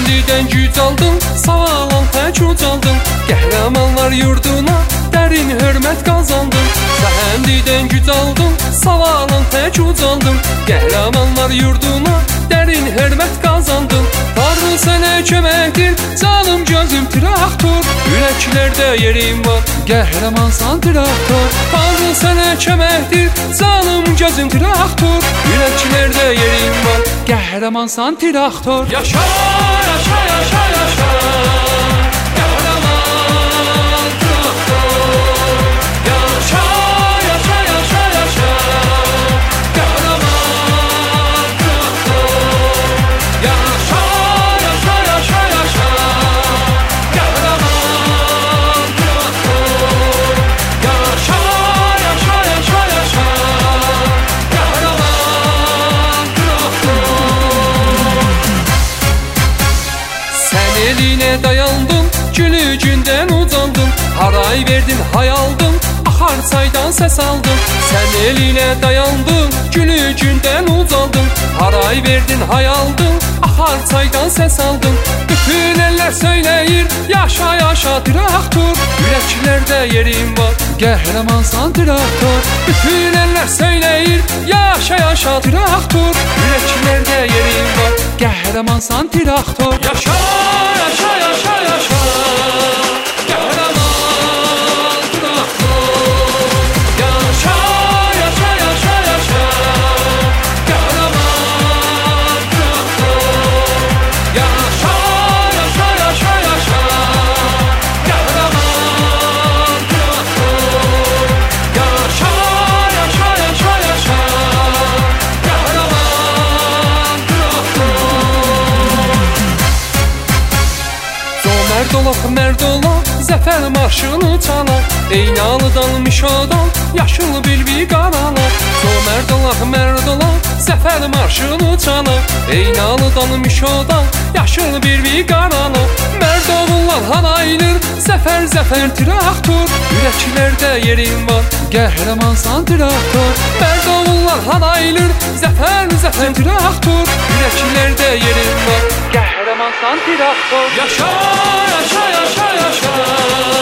Səhənlidən güc aldın, savalan tək ucaldın. Qəhrəmanlar yurduna dərin hörmət qazandın. Səhənlidən güc aldın, savalan tək ucaldın. Qəhrəmanlar yurduna dərin hörmət qazandın. Tanrı sənə köməkdir, canım gözüm traktor. Ürəklərdə yerin var, qəhrəmansan traktor. Tanrı sənə köməkdir, canım gözüm traktor. Ürəklərdə yerin var, qəhrəmansan traktor. Yaşa, yaşa, yaşa, yaşa, qəhrəman traktor. Yaşa, yaşa, yaşa, yaşa, qəhrəman traktor. Yaşa, yaşa, yaşa, yaşa, qəhrəman traktor. Yaşa, yaşa, yaşa, yaşa, qəhrəman traktor. Sən elinə dayandın, gülücündən ucaldın. Haray verdin, hay aldın, axar çaydan səs aldın. Sən elinə dayandın, gülücündən ucaldın. Haray verdin, hay aldın, axar çaydan səs aldın. Bütün əllər söyləyir, yaşa, yaşa traktor. Ürəklərdə yerin var, qəhrəmansan traktor. Bütün əllər söyləyir, yaşa, yaşa traktor. Ürəklərdə yerin var, qəhrəmansan traktor. Yaşa, yaşa, yaşa, yaşa, qəhrəman traktor. Yaşa, yaşa, yaşa, yaşa, qəhrəman traktor. Yaşa, yaşa, yaşa, yaşa, qəhrəman traktor. Yaşa, yaşa, yaşa, yaşa, qəhrəman traktor. Mərd olaq, mərd olaq, zəfər marşını çalaq. Eynalıdan Mişodan, yaşıl bilbi qaralaq. Mərd olaq, mərd olaq, zəfər marşını çalaq. Eynalıdan Mişodan, yaşıl bilbi qaralaq. Mərd oğullar halaylır, zəfər, zəfər traktor. Ürəklərdə yerin var, qəhrəmansan traktor. Mərd oğullar halaylır, zəfər, zəfər traktor. Ürəklərdə yerin var, qəhrəmansan traktor. Yaşa, yaşa, yaşa, yaşa.